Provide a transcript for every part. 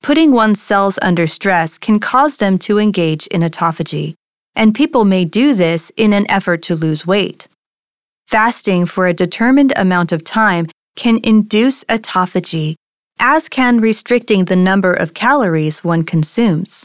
Putting one's cells under stress can cause them to engage in autophagy, and people may do this in an effort to lose weight. Fasting for a determined amount of time can induce autophagy, as can restricting the number of calories one consumes.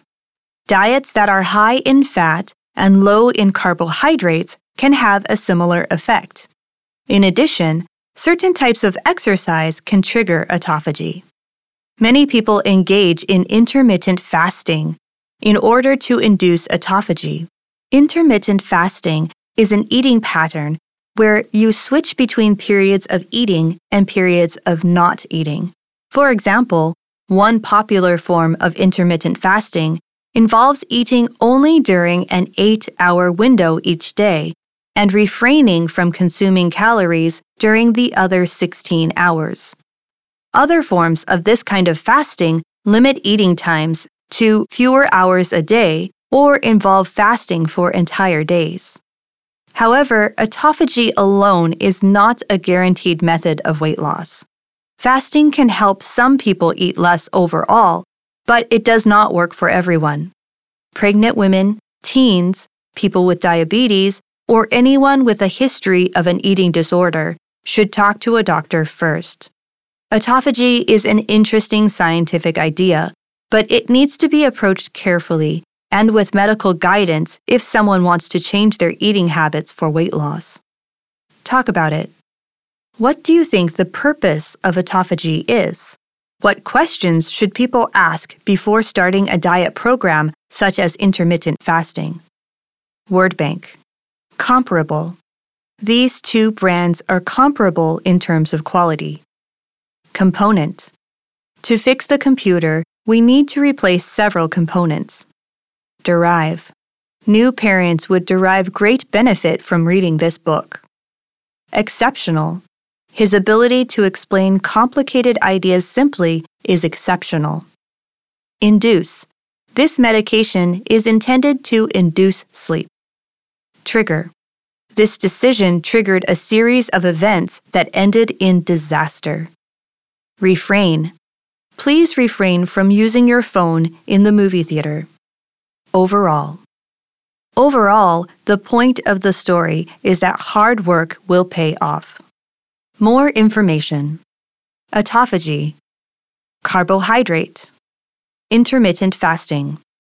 Diets that are high in fat and low in carbohydrates can have a similar effect. In addition, certain types of exercise can trigger autophagy. Many people engage in intermittent fasting in order to induce autophagy. Intermittent fasting is an eating pattern where you switch between periods of eating and periods of not eating. For example, one popular form of intermittent fasting involves eating only during an 8-hour window each day and refraining from consuming calories during the other 16 hours. Other forms of this kind of fasting limit eating times to fewer hours a day or involve fasting for entire days. However, autophagy alone is not a guaranteed method of weight loss. Fasting can help some people eat less overall, but it does not work for everyone. Pregnant women, teens, people with diabetes, or anyone with a history of an eating disorder should talk to a doctor first. Autophagy is an interesting scientific idea, but it needs to be approached carefully and with medical guidance if someone wants to change their eating habits for weight loss. Talk about it. What do you think the purpose of autophagy is? What questions should people ask before starting a diet program such as intermittent fasting? Word bank. Comparable. These two brands are comparable in terms of quality. Component. To fix the computer, we need to replace several components. Derive. New parents would derive great benefit from reading this book. Exceptional. His ability to explain complicated ideas simply is exceptional. Induce. This medication is intended to induce sleep. Trigger. This decision triggered a series of events that ended in disaster. Refrain. Please refrain from using your phone in the movie theater. Overall. Overall, the point of the story is that hard work will pay off. More information. Autophagy. Carbohydrate. Intermittent fasting.